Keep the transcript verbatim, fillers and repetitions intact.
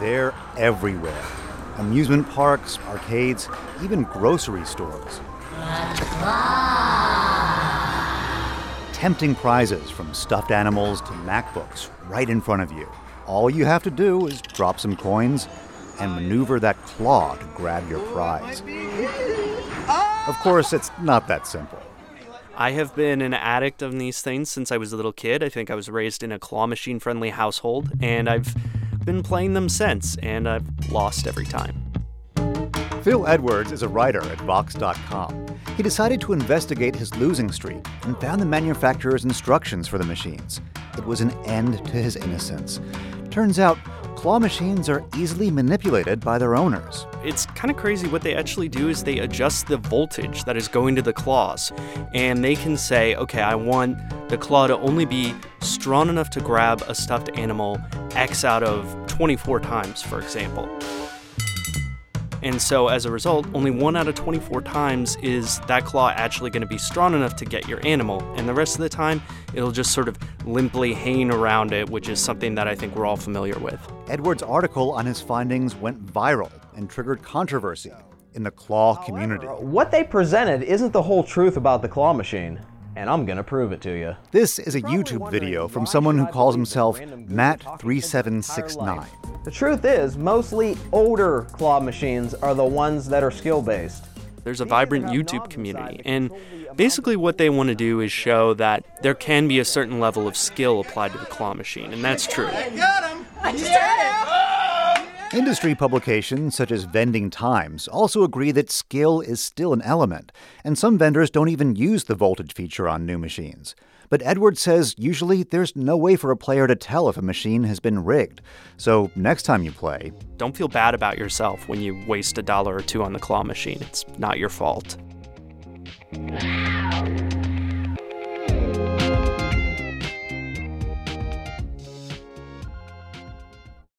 They're everywhere. Amusement parks, arcades, even grocery stores. Tempting prizes from stuffed animals to MacBooks right in front of you. All you have to do is drop some coins and maneuver that claw to grab your prize. Of course, it's not that simple. I have been an addict of these things since I was a little kid. I think I was raised in a claw machine-friendly household, and I've been playing them since, and I've lost every time. Phil Edwards is a writer at Vox dot com. He decided to investigate his losing streak and found the manufacturer's instructions for the machines. It was an end to his innocence. Turns out, claw machines are easily manipulated by their owners. It's kind of crazy. What they actually do is they adjust the voltage that is going to the claws. And they can say, okay, I want the claw to only be strong enough to grab a stuffed animal X out of twenty-four times, for example. And so as a result, only one out of twenty-four times is that claw actually going to be strong enough to get your animal. And the rest of the time, it'll just sort of limply hang around it, which is something that I think we're all familiar with. Edwards' article on his findings went viral and triggered controversy in the claw community. What they presented isn't the whole truth about the claw machine, and I'm going to prove it to you. This is a YouTube video from someone who calls himself Matt three seven six nine. The truth is, mostly older claw machines are the ones that are skill-based. There's a vibrant YouTube community, and basically what they want to do is show that there can be a certain level of skill applied to the claw machine, and that's true. I got him! I just did it! Industry publications such as Vending Times also agree that skill is still an element, and some vendors don't even use the voltage feature on new machines. But Edwards says usually there's no way for a player to tell if a machine has been rigged. So next time you play, don't feel bad about yourself when you waste a dollar or two on the claw machine. It's not your fault.